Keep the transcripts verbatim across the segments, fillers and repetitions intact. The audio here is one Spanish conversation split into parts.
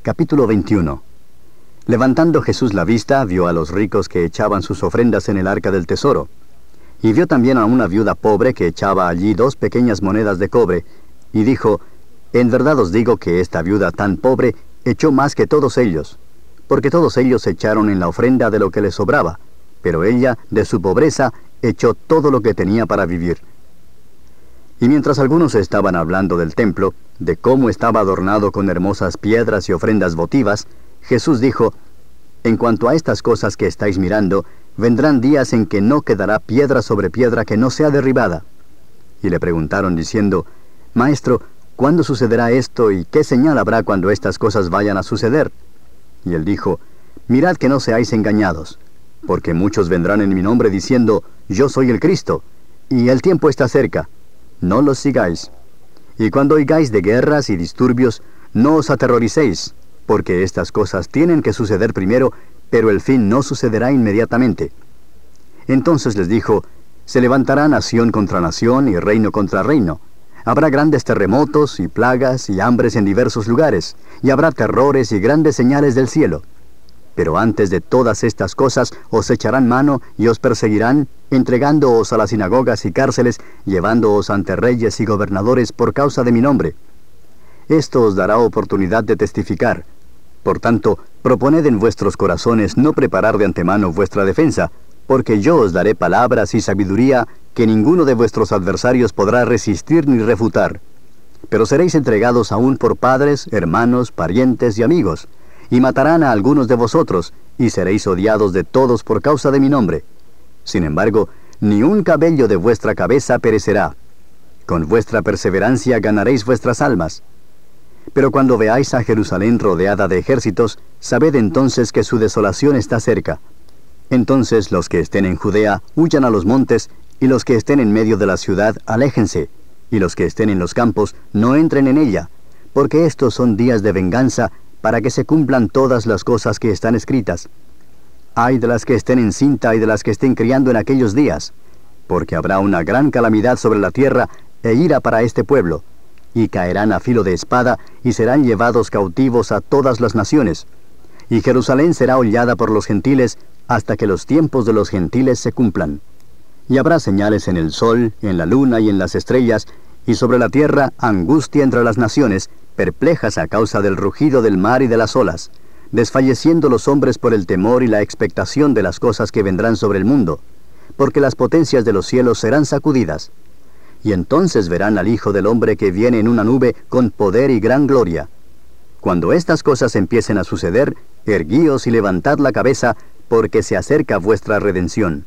Capítulo veintiuno. Levantando Jesús la vista, vio a los ricos que echaban sus ofrendas en el arca del tesoro. Y vio también a una viuda pobre que echaba allí dos pequeñas monedas de cobre, y dijo: En verdad os digo que esta viuda tan pobre echó más que todos ellos, porque todos ellos echaron en la ofrenda de lo que les sobraba, pero ella, de su pobreza, echó todo lo que tenía para vivir. Y mientras algunos estaban hablando del templo, de cómo estaba adornado con hermosas piedras y ofrendas votivas, Jesús dijo: En cuanto a estas cosas que estáis mirando, vendrán días en que no quedará piedra sobre piedra que no sea derribada. Y le preguntaron diciendo: Maestro, ¿cuándo sucederá esto y qué señal habrá cuando estas cosas vayan a suceder? Y él dijo: Mirad que no seáis engañados, porque muchos vendrán en mi nombre diciendo: Yo soy el Cristo, y el tiempo está cerca. No los sigáis. Y cuando oigáis de guerras y disturbios, no os aterroricéis, porque estas cosas tienen que suceder primero, pero el fin no sucederá inmediatamente. Entonces les dijo: Se levantará nación contra nación y reino contra reino. Habrá grandes terremotos y plagas y hambres en diversos lugares, y habrá terrores y grandes señales del cielo. Pero antes de todas estas cosas os echarán mano y os perseguirán, entregándoos a las sinagogas y cárceles, llevándoos ante reyes y gobernadores por causa de mi nombre. Esto os dará oportunidad de testificar. Por tanto, proponed en vuestros corazones no preparar de antemano vuestra defensa, porque yo os daré palabras y sabiduría que ninguno de vuestros adversarios podrá resistir ni refutar. Pero seréis entregados aún por padres, hermanos, parientes y amigos, y matarán a algunos de vosotros, y seréis odiados de todos por causa de mi nombre. Sin embargo, ni un cabello de vuestra cabeza perecerá. Con vuestra perseverancia ganaréis vuestras almas. Pero cuando veáis a Jerusalén rodeada de ejércitos, sabed entonces que su desolación está cerca. Entonces los que estén en Judea huyan a los montes, y los que estén en medio de la ciudad aléjense, y los que estén en los campos no entren en ella, porque estos son días de venganza, para que se cumplan todas las cosas que están escritas. Ay de las que estén en cinta y de las que estén criando en aquellos días, porque habrá una gran calamidad sobre la tierra e ira para este pueblo, y caerán a filo de espada y serán llevados cautivos a todas las naciones, y Jerusalén será hollada por los gentiles hasta que los tiempos de los gentiles se cumplan. Y habrá señales en el sol, en la luna y en las estrellas, y sobre la tierra angustia entre las naciones, perplejas a causa del rugido del mar y de las olas, desfalleciendo los hombres por el temor y la expectación de las cosas que vendrán sobre el mundo, porque las potencias de los cielos serán sacudidas. Y entonces verán al Hijo del Hombre que viene en una nube con poder y gran gloria. Cuando estas cosas empiecen a suceder, erguíos y levantad la cabeza, porque se acerca vuestra redención.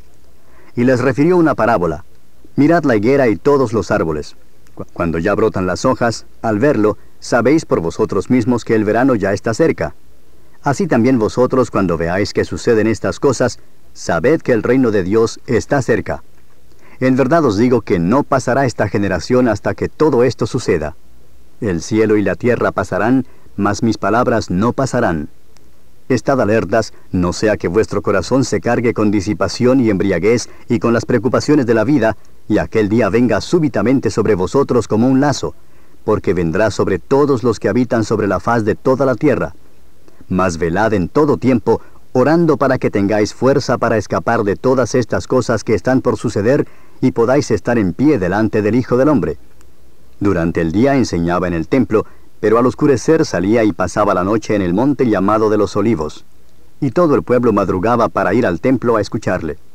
Y les refirió una parábola: Mirad la higuera y todos los árboles. Cuando ya brotan las hojas, al verlo, sabéis por vosotros mismos que el verano ya está cerca. Así también vosotros, cuando veáis que suceden estas cosas, sabed que el reino de Dios está cerca. En verdad os digo que no pasará esta generación hasta que todo esto suceda. El cielo y la tierra pasarán, mas mis palabras no pasarán. Estad alertas, no sea que vuestro corazón se cargue con disipación y embriaguez y con las preocupaciones de la vida, y aquel día venga súbitamente sobre vosotros como un lazo, porque vendrá sobre todos los que habitan sobre la faz de toda la tierra. Mas velad en todo tiempo, orando para que tengáis fuerza para escapar de todas estas cosas que están por suceder, y podáis estar en pie delante del Hijo del Hombre. Durante el día enseñaba en el templo, pero al oscurecer salía y pasaba la noche en el monte llamado de los Olivos. Y todo el pueblo madrugaba para ir al templo a escucharle.